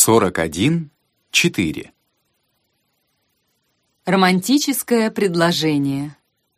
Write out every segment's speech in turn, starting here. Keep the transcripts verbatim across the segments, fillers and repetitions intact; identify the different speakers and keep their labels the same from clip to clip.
Speaker 1: сорок один четыре.
Speaker 2: Романтическое предложение.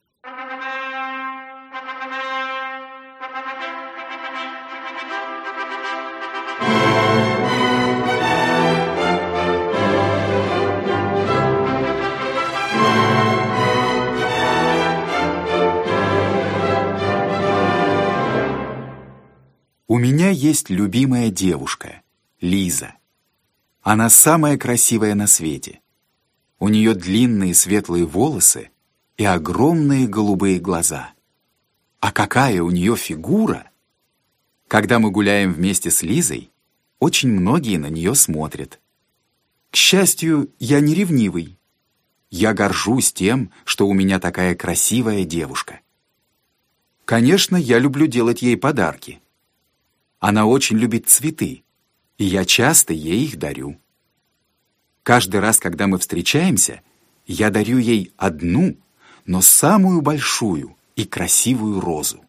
Speaker 1: У меня есть любимая девушка, Лиза. Она самая красивая на свете. У нее длинные светлые волосы и огромные голубые глаза. А какая у нее фигура! Когда мы гуляем вместе с Лизой, очень многие на нее смотрят. К счастью, я не ревнивый. Я горжусь тем, что у меня такая красивая девушка. Конечно, я люблю делать ей подарки. Она очень любит цветы, и я часто ей их дарю. Каждый раз, когда мы встречаемся, я дарю ей одну, но самую большую и красивую розу.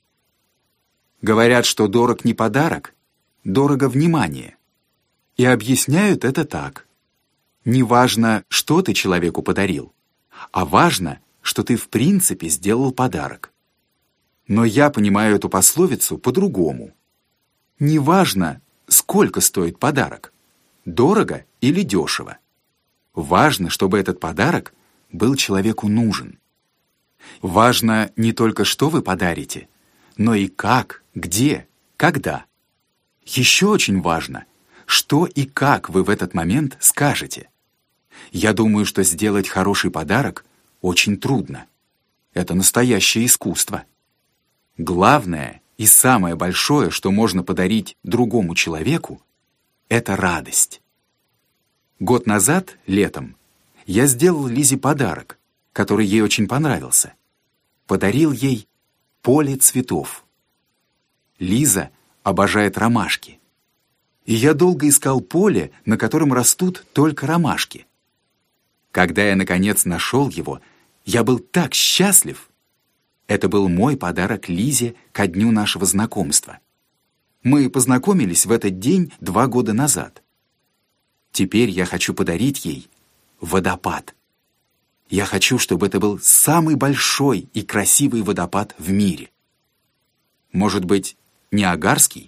Speaker 1: Говорят, что дорог не подарок, дорого внимание. И объясняют это так. Не важно, что ты человеку подарил, а важно, что ты в принципе сделал подарок. Но я понимаю эту пословицу по-другому. Не важно, сколько стоит подарок, дорого или дешево. Важно, чтобы этот подарок был человеку нужен. Важно не только, что вы подарите, но и как, где, когда. Еще очень важно, что и как вы в этот момент скажете. Я думаю, что сделать хороший подарок очень трудно. Это настоящее искусство. Главное и самое большое, что можно подарить другому человеку, это радость. Год назад, летом, я сделал Лизе подарок, который ей очень понравился. Подарил ей поле цветов. Лиза обожает ромашки. И я долго искал поле, на котором растут только ромашки. Когда я, наконец, нашел его, я был так счастлив. Это был мой подарок Лизе ко дню нашего знакомства. Мы познакомились в этот день два года назад. Теперь я хочу подарить ей водопад. Я хочу, чтобы это был самый большой и красивый водопад в мире. Может быть, Ниагарский?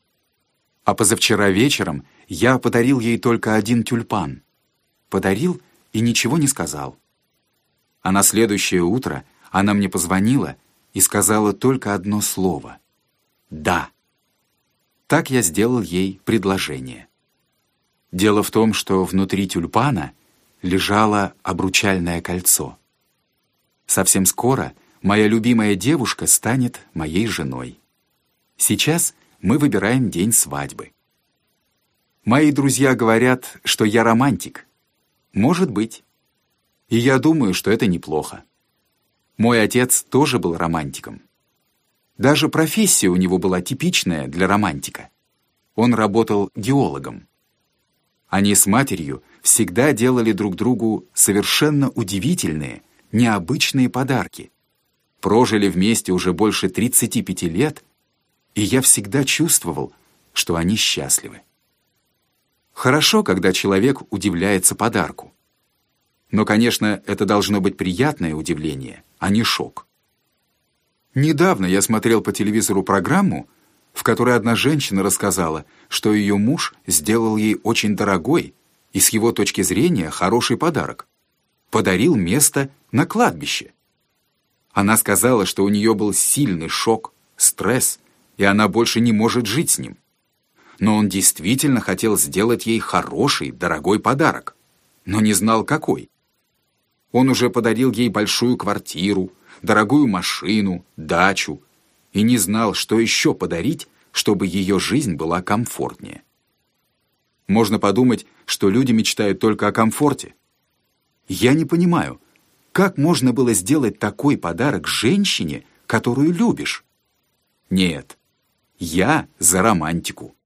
Speaker 1: А позавчера вечером я подарил ей только один тюльпан. Подарил и ничего не сказал. А на следующее утро она мне позвонила и сказала только одно слово «да». Так я сделал ей предложение. Дело в том, что внутри тюльпана лежало обручальное кольцо. Совсем скоро моя любимая девушка станет моей женой. Сейчас мы выбираем день свадьбы. Мои друзья говорят, что я романтик. Может быть. И я думаю, что это неплохо. Мой отец тоже был романтиком. Даже профессия у него была типичная для романтика. Он работал геологом. Они с матерью всегда делали друг другу совершенно удивительные, необычные подарки. Прожили вместе уже больше тридцати пяти лет, и я всегда чувствовал, что они счастливы. Хорошо, когда человек удивляется подарку. Но, конечно, это должно быть приятное удивление, а не шок. Недавно я смотрел по телевизору программу, в которой одна женщина рассказала, что ее муж сделал ей очень дорогой и с его точки зрения хороший подарок. Подарил место на кладбище. Она сказала, что у нее был сильный шок, стресс, и она больше не может жить с ним. Но он действительно хотел сделать ей хороший, дорогой подарок, но не знал, какой. Он уже подарил ей большую квартиру, дорогую машину, дачу, и не знал, что еще подарить, чтобы ее жизнь была комфортнее. Можно подумать, что люди мечтают только о комфорте. Я не понимаю, как можно было сделать такой подарок женщине, которую любишь? Нет, я за романтику.